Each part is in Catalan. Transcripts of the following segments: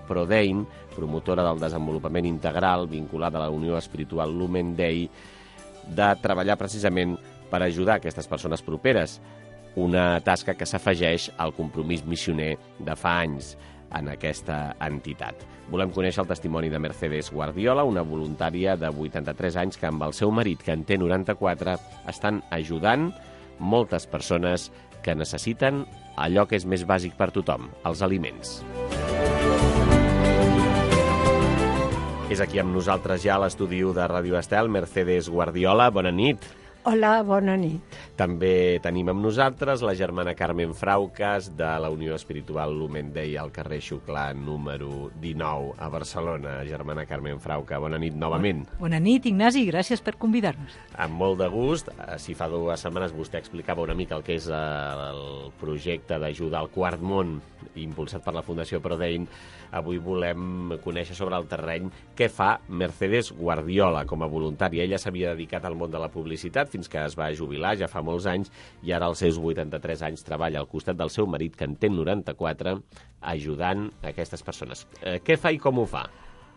Prodein, promotora del desenvolupament integral vinculada a la Unió Espiritual Lumen Dei, de treballar precisament per ajudar aquestes persones properes, una tasca que s'afegeix al compromís missioner de fa anys en aquesta entitat. Volem conèixer el testimoni de Mercedes Guardiola, una voluntària de 83 anys que amb el seu marit, que en té 94, estan ajudant moltes persones que necessiten allò que és més bàsic per tothom, els aliments. És aquí amb nosaltres ja a l'estudi de Ràdio Estel, Mercedes Guardiola. Bona nit. Hola, bona nit. També tenim amb nosaltres la germana Carmen Frauques de la Unió Espiritual Lumen Dei al carrer Xuclà número 19 a Barcelona. Germana Carmen Frauca, bona nit novament. Bona nit, Ignasi, gràcies per convidar-nos. Amb molt de gust. Si fa 2 setmanes vostè explicava una mica el que és el projecte d'ajuda al Quart Món impulsat per la Fundació Prodein, avui volem conèixer sobre el terreny què fa Mercedes Guardiola com a voluntària. Ella s'havia dedicat al món de la publicitat fins que es va jubilar ja fa molts anys i ara als seus 83 anys treballa al costat del seu marit, que en té 94, ajudant aquestes persones. Què fa i com ho fa?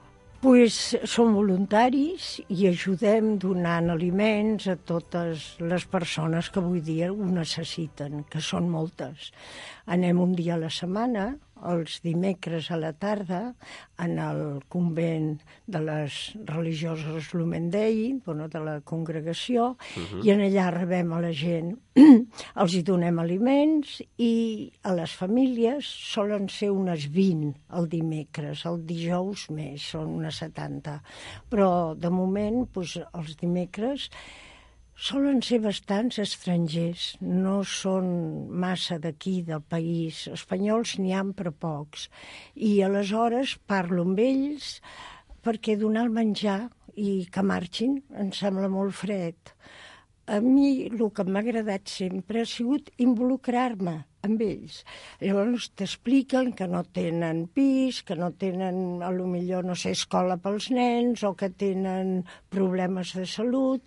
Pues som voluntaris i ajudem donant aliments a totes les persones que avui dia ho necessiten, que són moltes. Anem un dia a la setmana, els dimecres a la tarda, en el convent de les religioses Lumen Dei, de la congregació, i en allà rebem a la gent, els hi donem aliments i a les famílies solen ser unes 20 el dimecres, el dijous més, són unes 70. Però de moment, els dimecres solen ser bastants estrangers, no són massa d'aquí, del país. Espanyols n'hi ha però pocs. I aleshores parlo amb ells perquè donar el menjar i que marxin em sembla molt fred. A mi el que m'ha agradat sempre ha sigut involucrar-me amb ells. Llavors t'expliquen que no tenen pis, que no tenen, potser, no sé, escola pels nens o que tenen problemes de salut.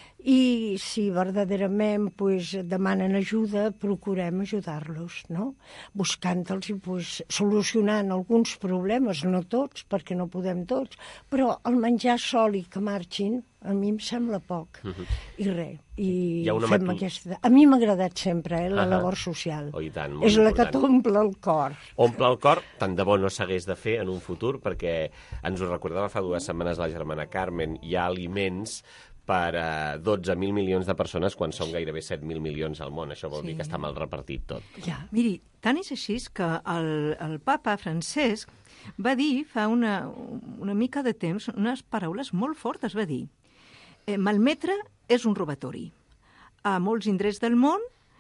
I si verdaderament demanen ajuda, procurem ajudar-los, no? Buscant-los i solucionant alguns problemes, no tots, perquè no podem tots, però el menjar sol i que marxin, a mi em sembla poc. I res. I fem aquesta... A mi m'ha agradat sempre, la labor social. Oh, i tant, és la que t'omple el cor. Omple el cor, tant de bo no s'hagués de fer en un futur, perquè ens ho recordava fa 2 setmanes la germana Carmen, hi ha aliments per a 12.000 milions de persones quan són gairebé 7.000 milions al món. Això vol dir que està mal repartit tot. Ja, miri, tant és així que el papa Francesc va dir fa una mica de temps unes paraules molt fortes. Va dir, malmetre és un robatori. A molts indrets del món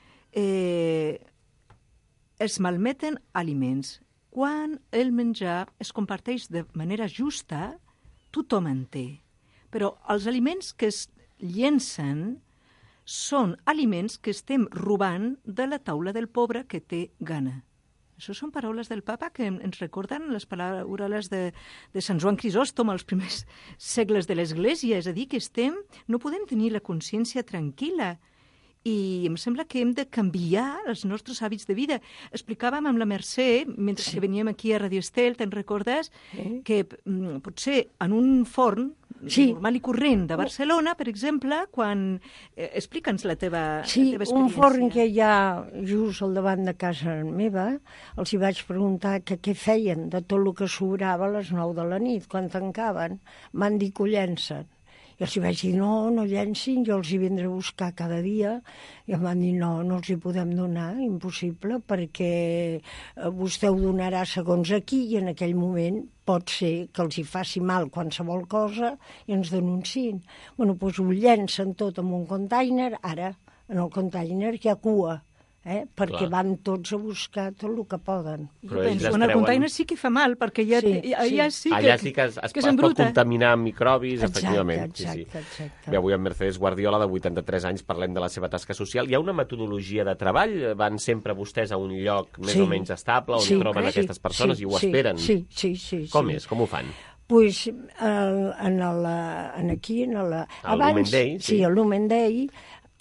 es malmeten aliments. Quan el menjar es comparteix de manera justa, tothom en té. Però els aliments que es llencen són aliments que estem robant de la taula del pobre que té gana. Això són paraules del papa que ens recorden les paraules de Sant Joan Crisòstom als primers segles de l'Església. És a dir, que no podem tenir la consciència tranquil·la. I em sembla que hem de canviar els nostres hàbits de vida. Explicàvem amb la Mercè, mentre que veníem aquí a Radio Estel, te'n recordes, que potser en un forn normal i corrent de Barcelona, per exemple, quan... Explica'ns la teva experiència. Sí, un forn que hi ha just al davant de casa meva, els hi vaig preguntar que què feien de tot el que sobrava a les 9 de la nit, quan tancaven. Van dir que ho llencen. I els hi vaig dir, no llencin, jo els hi vindré a buscar cada dia. I em van dir, no els hi podem donar, impossible, perquè vostè ho donarà segons aquí i en aquell moment pot ser que els hi faci mal qualsevol cosa i ens denunciïn. Bueno, doncs ho llencen tot en un container, ara en el container hi ha cua. Perquè van tots a buscar tot el que poden. Jo penso, en el container sí que fa mal, perquè allà sí que es pot contaminar amb microbis, efectivament. Exacte. Bé, avui amb Mercedes Guardiola, de 83 anys, parlem de la seva tasca social. Hi ha una metodologia de treball? Van sempre vostès a un lloc més o menys estable on troben aquestes persones i ho esperen? Sí. Com és? Com ho fan? Pues aquí, Lumen Dei, sí, al Lumen Dei,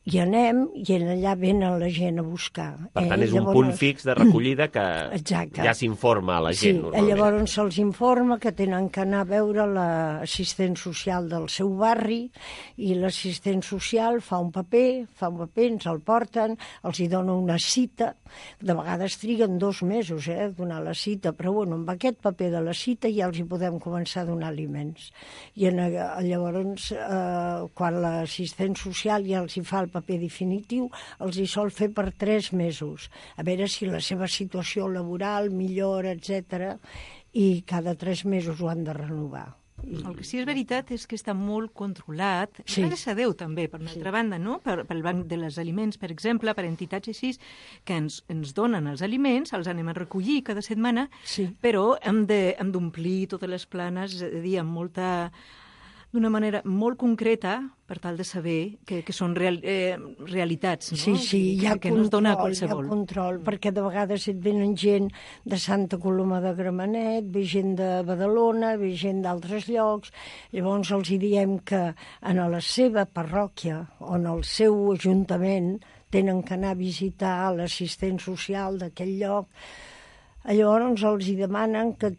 hi anem i allà venen la gent a buscar. Per tant, és un punt fix de recollida que Exacte. ja s'informa a la gent, normalment. Llavors se'ls informa que tenen que anar a veure l'assistent social del seu barri i l'assistent social fa un paper, ens el porten, els hi dona una cita, de vegades triguen 2 mesos a donar la cita, però bueno, amb aquest paper de la cita ja els hi podem començar a donar aliments. I llavors, quan l'assistent social ja els hi fa el paper definitiu, els hi sol fer per 3 mesos, a veure si la seva situació laboral millora, etc. I cada 3 mesos ho han de renovar. El que sí és veritat és que està molt controlat, gràcies a Déu també, per una altra banda, no? Pel Banc de les Aliments, per exemple, per entitats així, que ens donen els aliments, els anem a recollir cada setmana, però hem d'omplir totes les planes, és a dir, d'una manera molt concreta, per tal de saber que són realitats, no? Sí, hi ha qualsevol. Control, perquè de vegades et venen gent de Santa Coloma de Gramenet, ve gent de Badalona, ve gent d'altres llocs, llavors els hi diem que en la seva parròquia o en el seu ajuntament tenen que anar a visitar l'assistent social d'aquell lloc. Llavors els hi demanen que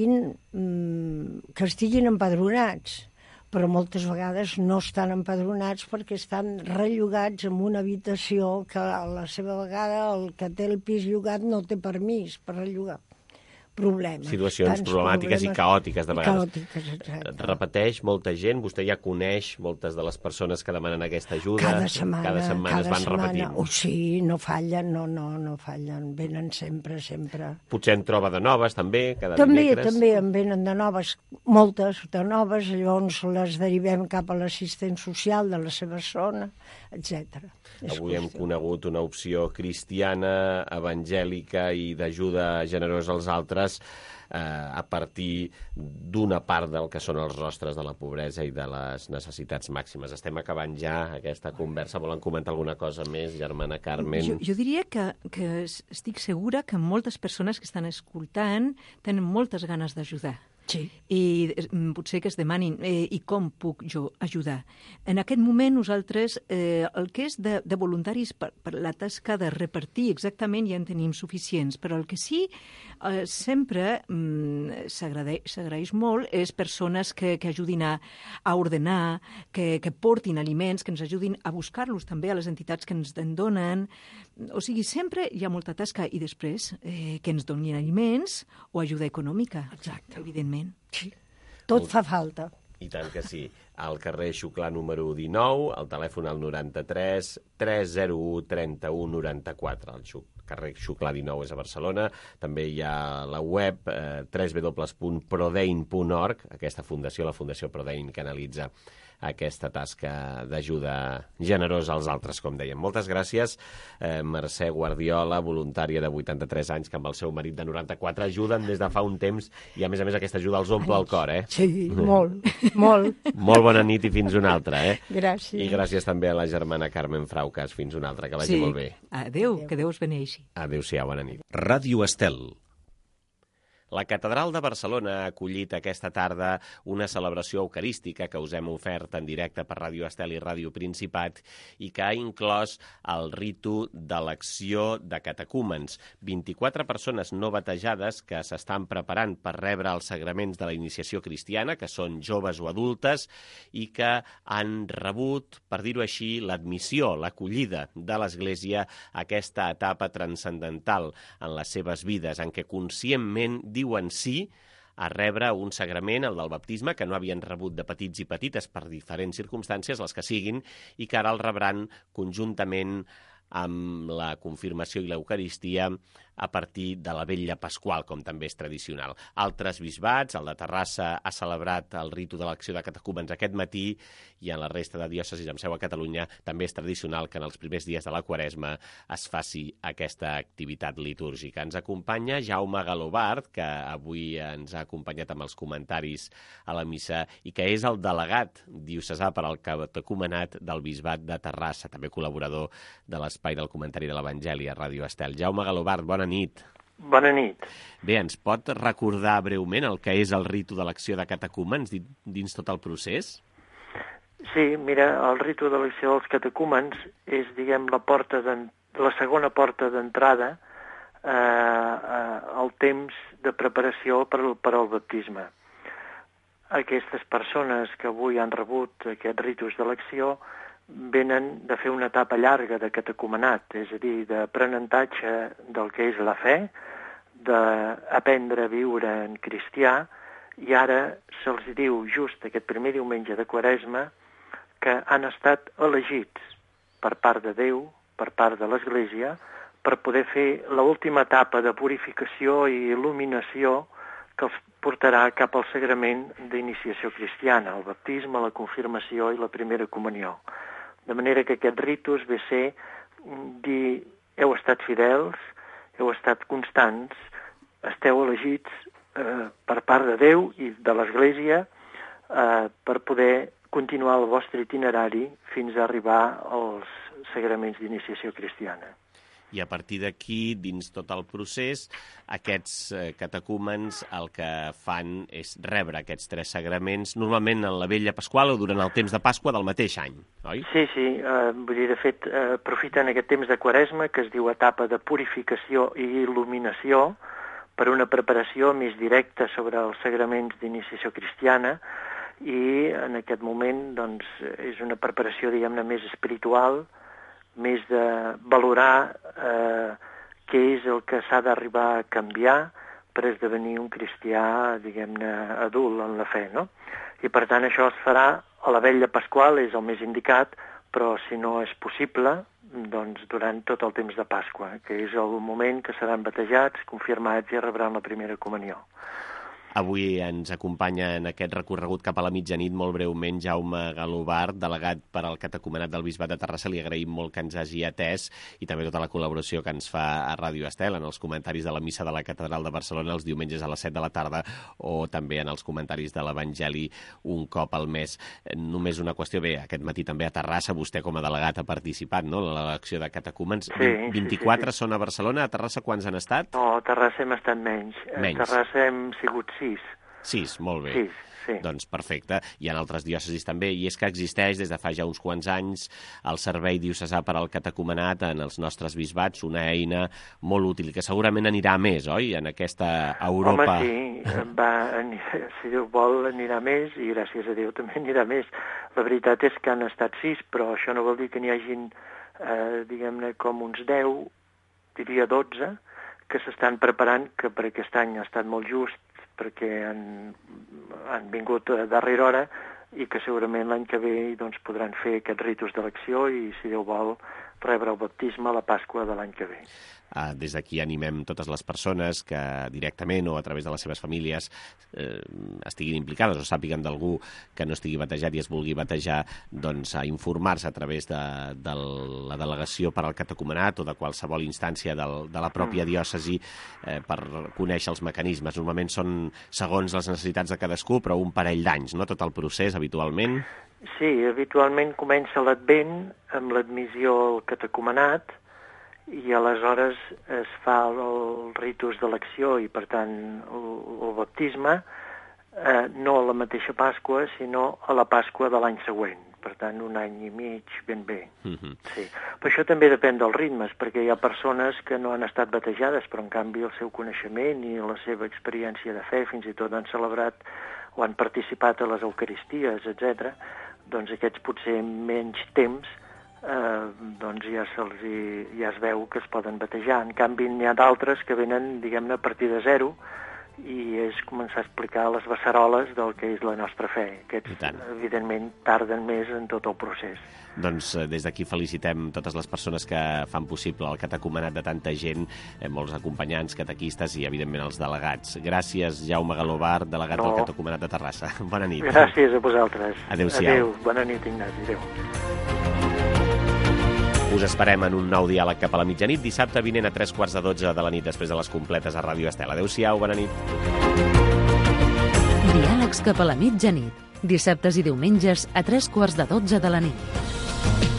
que estiguin empadronats, però moltes vegades no estan empadronats perquè estan rellogats en una habitació que a la seva vegada el que té el pis llogat no té permís per rellogar. Problemes. Situacions problemàtiques i caòtiques, de vegades. Caòtiques, exacte. Repeteix, molta gent, vostè ja coneix moltes de les persones que demanen aquesta ajuda. Cada setmana es van repetint. Sí, no fallen, no fallen, venen sempre. Potser en troba de noves, també, cada dimecres? També en venen de noves, moltes de noves, llavors les derivem cap a l'assistent social de la seva zona, etc. Avui hem conegut una opció cristiana, evangèlica i d'ajuda generosa als altres a partir d'una part del que són els rostres de la pobresa i de les necessitats màximes. Estem acabant ja aquesta conversa. Volen comentar alguna cosa més, germana Carmen? Jo diria que estic segura que moltes persones que estan escoltant tenen moltes ganes d'ajudar. Sí. I potser que es demanin i com puc jo ajudar. En aquest moment nosaltres el que és de voluntaris per la tasca de repartir exactament ja en tenim suficients, però el que sí sempre s'agraeix molt és persones que ajudin a ordenar, que portin aliments, que ens ajudin a buscar-los també a les entitats que ens en donen. O sigui, sempre hi ha molta tasca i després que ens donin aliments o ajuda econòmica. Exacte. Evidentment. Sí. Tot fa falta. I tant que sí. Al carrer Xuclà número 19, el telèfon al 93 301 31 94. El carrer Xuclà 19 és a Barcelona. També hi ha la web www.prodein.org, aquesta fundació, la Fundació Prodein, que analitza aquesta tasca d'ajuda generosa als altres, com dèiem. Moltes gràcies, Mercè Guardiola, voluntària de 83 anys, que amb el seu marit de 94 ajuden des de fa un temps i, a més aquesta ajuda els omple el cor, eh? Sí, molt. Molt bona nit i fins una altra, eh? Gràcies. I gràcies també a la germana Carmen Fraucas. Fins una altra, que vagi molt bé. Adéu, que Déu us beneixi. Adéu-siau, bona nit. Ràdio Estel. La Catedral de Barcelona ha acollit aquesta tarda una celebració eucarística que us hem ofert en directe per Ràdio Estel i Ràdio Principat i que ha inclòs el ritu d'elecció de catecúmens. 24 persones no batejades que s'estan preparant per rebre els sagraments de la iniciació cristiana, que són joves o adultes, i que han rebut, per dir-ho així, l'admissió, l'acollida de l'Església a aquesta etapa transcendental en les seves vides, en què conscientment diuen sí a rebre un sagrament, el del baptisme, que no havien rebut de petits i petites per diferents circumstàncies, les que siguin, i que ara el rebran conjuntament amb la confirmació i l'Eucaristia a partir de la vetlla pasqual, com també és tradicional. Altres bisbats, el de Terrassa, ha celebrat el ritu de l'acció de catecúmens aquest matí, i en la resta de diòcesis amb seu a Catalunya també és tradicional que en els primers dies de la Quaresma es faci aquesta activitat litúrgica. Ens acompanya Jaume Galobart, que avui ens ha acompanyat amb els comentaris a la missa i que és el delegat diocesà per al catecumenat del bisbat de Terrassa, també col·laborador de l'espai del comentari de l'Evangeli a Ràdio Estel. Jaume Galobart, bona nit. Bona nit. Bé, ens pot recordar breument el que és el ritu de l'acció de catecúmens dins tot el procés? Sí, mira, el ritu d'elecció dels catecúmens és, diguem, la segona porta d'entrada al temps de preparació per al baptisme. Aquestes persones que avui han rebut aquests ritus d'elecció venen de fer una etapa llarga de catecumenat, és a dir, d'aprenentatge del que és la fe, d'aprendre a viure en cristià, i ara se'ls diu just aquest primer diumenge de Quaresma que han estat elegits per part de Déu, per part de l'Església, per poder fer l'última etapa de purificació i il·luminació que els portarà cap al sagrament d'iniciació cristiana, el baptisme, la confirmació i la primera comunió. De manera que aquest ritus ve a ser dir, heu estat fidels, heu estat constants, esteu elegits per part de Déu i de l'Església per poder continuar el vostre itinerari fins a arribar als sagraments d'iniciació cristiana. I a partir d'aquí, dins tot el procés, aquests catecúmens el que fan és rebre aquests 3 sagraments, normalment en la Vella Pasqual o durant el temps de Pasqua del mateix any, oi? Sí, vull dir, de fet, aprofiten aquest temps de Quaresma, que es diu etapa de purificació i il·luminació, per una preparació més directa sobre els sagraments d'iniciació cristiana, i en aquest moment doncs, és una preparació, diguem-ne, més espiritual, més de valorar què és el que s'ha d'arribar a canviar per esdevenir un cristià, diguem-ne, adult en la fe, no? I per tant això es farà a la Vella Pasqual, és el més indicat, però si no és possible, doncs durant tot el temps de Pasqua, que és el moment que seran batejats, confirmats i rebran la primera comunió. Avui ens acompanya en aquest recorregut cap a la mitjanit molt breument Jaume Galobart, delegat per al catecumenat del Bisbat de Terrassa. Li agraïm molt que ens hagi atès i també tota la col·laboració que ens fa a Ràdio Estel en els comentaris de la missa de la Catedral de Barcelona els diumenges a les 7 de la tarda o també en els comentaris de l'Evangeli un cop al mes. Només una qüestió, bé, aquest matí també a Terrassa vostè com a delegat ha participat, no?, en l'elecció de catecúmens. Sí, 24 són a Barcelona. A Terrassa quants han estat? No, a Terrassa hem estat menys. A Terrassa hem sigut 6. 6, molt bé. 6, sí. Doncs perfecte. Hi ha altres diòcesis també, i és que existeix des de fa ja uns quants anys el Servei Diocesà per al Catecumenat en els nostres bisbats, una eina molt útil, que segurament anirà més, oi?, en aquesta Europa. Home, sí, si Déu vol anirà més, i gràcies a Déu també anirà més. La veritat és que han estat 6, però això no vol dir que n'hi hagin, diguem-ne, com uns 10, diria 12, que s'estan preparant, que per aquest any ha estat molt just, perquè han vingut a darrera hora i que segurament l'any que ve doncs, podran fer aquests ritus d'elecció i, si Déu vol, rebre el baptisme a la Pasqua de l'any que ve. Des d'aquí animem totes les persones que directament o a través de les seves famílies estiguin implicades o sàpiguen d'algú que no estigui batejat i es vulgui batejar, doncs a informar-se a través de la delegació per al catecumenat o de qualsevol instància de la pròpia diòcesi per conèixer els mecanismes. Normalment són segons les necessitats de cadascú, però un parell d'anys, no?, tot el procés habitualment. Sí, habitualment comença l'Advent amb l'admissió al catecumenat, i aleshores es fa el ritus d'elecció i, per tant, el baptisme, no a la mateixa Pasqua, sinó a la Pasqua de l'any següent. Per tant, un any i mig ben bé. Sí. Però això també depèn dels ritmes, perquè hi ha persones que no han estat batejades, però en canvi el seu coneixement i la seva experiència de fe, fins i tot han celebrat o han participat a les Eucaristies, etc. Doncs aquests potser menys temps doncs ja es veu que es poden batejar. En canvi, n'hi ha d'altres que venen, diguem-ne, a partir de zero i és començar a explicar les beceroles del que és la nostra fe. Aquests, evidentment, tarden més en tot el procés. Doncs des d'aquí felicitem totes les persones que fan possible el catecumenat de tanta gent, molts acompanyants, catequistes i, evidentment, els delegats. Gràcies, Jaume Galobart, delegat del catecumenat de Terrassa. Bona nit. Gràcies a vosaltres. Adéu-siau. Adéu. Bona nit, Ignasi. Adéu. Us esperem en un nou diàleg cap a la mitjanit, dissabte vinent a 11:45 de la nit, després de les completes a Ràdio Estel. Adéu-siau, bona nit. Diàlegs cap a la mitjanit, dissabtes i diumenges a 11:45 de la nit.